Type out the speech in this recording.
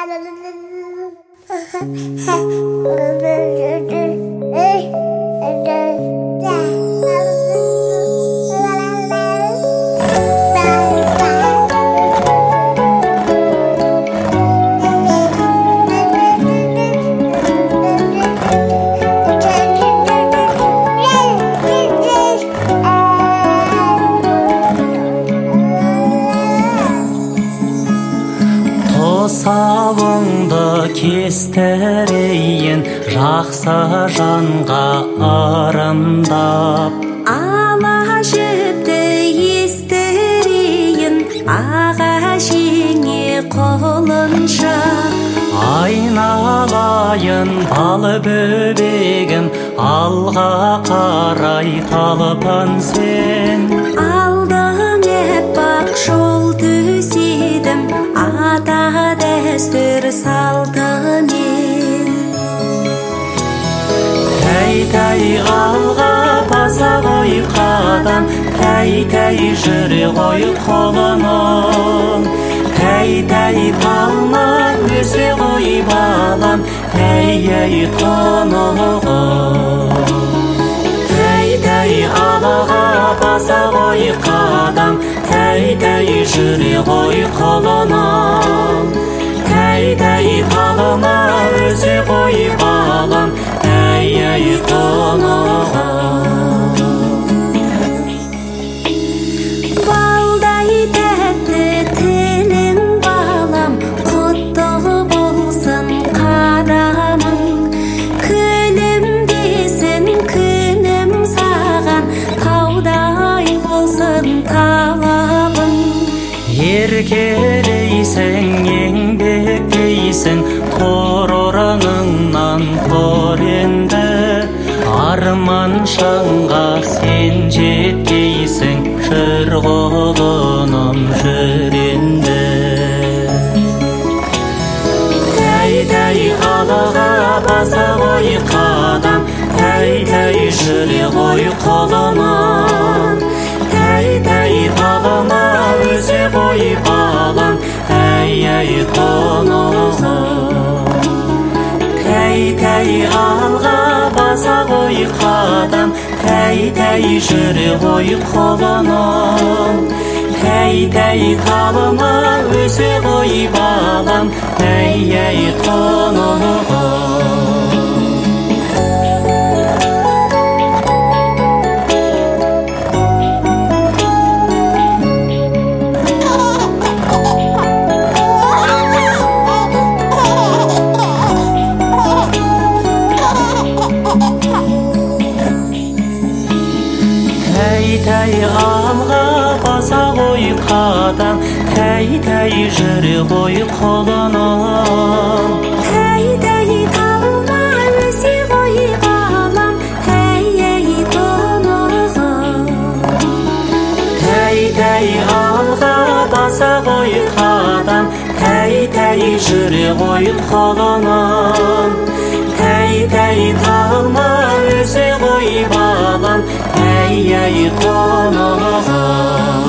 Сауыңды кестерейін жақсы жанға арымдап, ала жіпті естірейін ағашыңе қолынша. Айналайын балы бөбегім, алға қарай талпын сен. Алдың аппақ жол төседім, ата дәстүр салтымен. Тәй-тәй алға баса ғой қадам, тәй-тәй жүре ғой қолының. Тәй-тәй талма өсе ғой балам, тәй-тәй тұнығым. Тәй-тәй алға баса ғой қадам, тәй-тәй жүре ғой қолының. Тәй-тәй талма өсе ғой балам, тәй-тәй тұнығым. Балдай тәтті тілің балам, құтты болсын қадамың. Күлімдесін күнім саған, таудай болсын талабың. Еркелейсің, еңбектейсің, тұр орныңнан тұр енді. Арман шыңға сен жеткейсің, жүр құлыным жүр енді. Тәй-тәй алға баса ғой қадам, тәй-тәй жүре ғой құлыным. Тәй-тәй талма өсе ғой балам, тәй-тәй тұнығым. Тәй-тәй алға баса ғой қадам, тәй-тәй жүре ғой құлыным. Тәй-тәй талма өсе ғой балам, тәй-тәй тұнығым. Тәй-тәй алға баса ғой қадам, тәй-тәй жүре ғой құлыным. Тәй-тәй талма өсе ғой балам, тәй-тәй тұнығым. Тәй-тәй алға баса ғой қадам, тәй-тәй жүре ғой құлыным. Тәй-тәй талма өсе ғой балам, тәй-тәй тұнығым.